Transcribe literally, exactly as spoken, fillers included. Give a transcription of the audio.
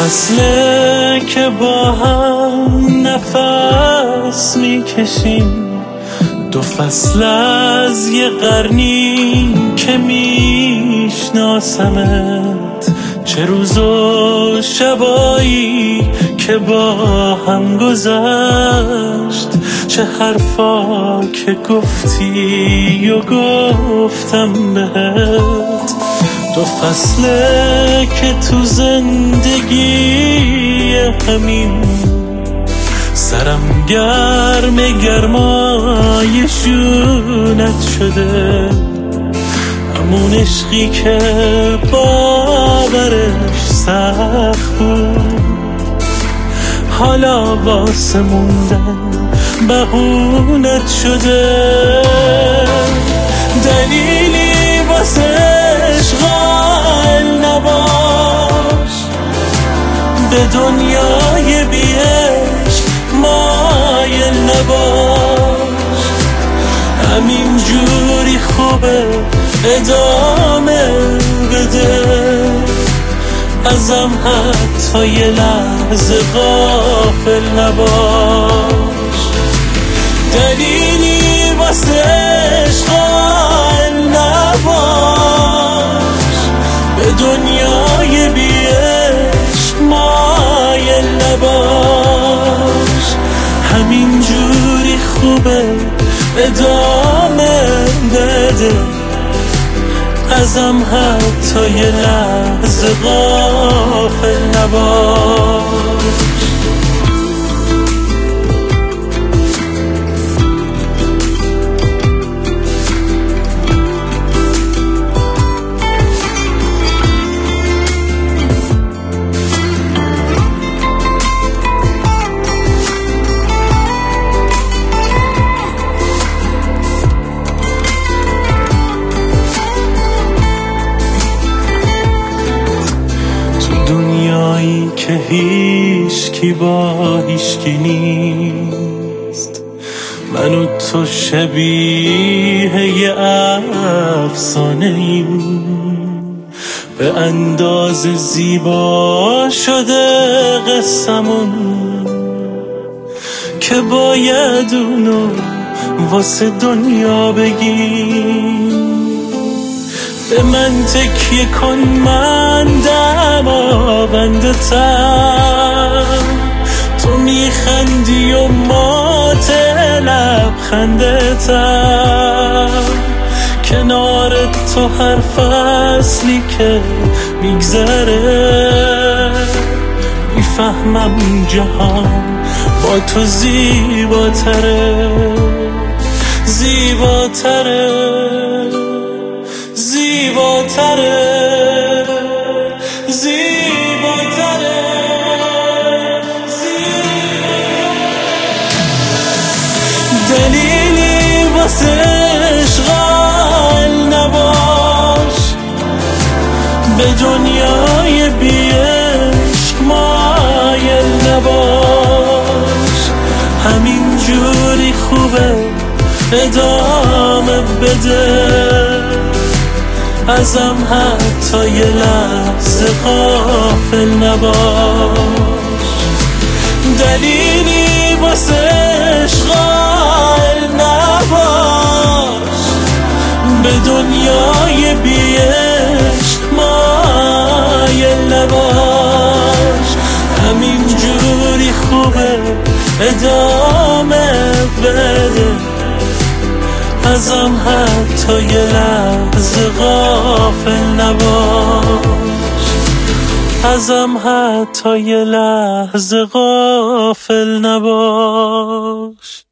فصله که با هم نفس میکشیم، دو فصل از یه قرنی که میشناسمت، چه روز و شبایی که با هم گذشت، چه حرفا که گفتی و گفتم بهت. دو فصله که تو زندگی همین سرم گرم گرمای شونت شده، همون عشقی که باورش سخت بود، حالا واسه موندن بهونت شده. دلیلی واسه عشق قائل نباش، به دنیای بی عشق مایل نباش، همین جوری خوبه ادامه بده، ازم حتی یه لحظه غافل نباش. دلیلی واسه عشق قائل نباش، به دنیای بی عشق مایل نباش، همین جوری خوبه ادامه بده، ازم حتی یه لحظه غافل نباش. دنیایی که هیچ کی با هیچ کی نیست، من و تو شبیه یه افسانه ایم، به اندازه زیبا شده قصمون که باید اونو واسه دنیا بگیم. به من تکیه کن، من دماونده تم، تو میخندی و مات لبخنده تم، کنار تو هر فصلی که میگذره میفهمم جهان با تو زیباتره، زیباتره، زیباتره، زیباتره، دلیلی واسه عشق قائل نباش، به دنیای بی عشق مایل نباش، همین جوری خوبه ادامه بده، ازم حتی یه لحظه غافل نباش. دلیلی واسه عشق قائل نباش، به دنیای بی عشق مایل نباش، همین جوری خوبه ادامه بده، ازم حتی یه لحظه غافل نباش، ازم حتی یه لحظه غافل نباش.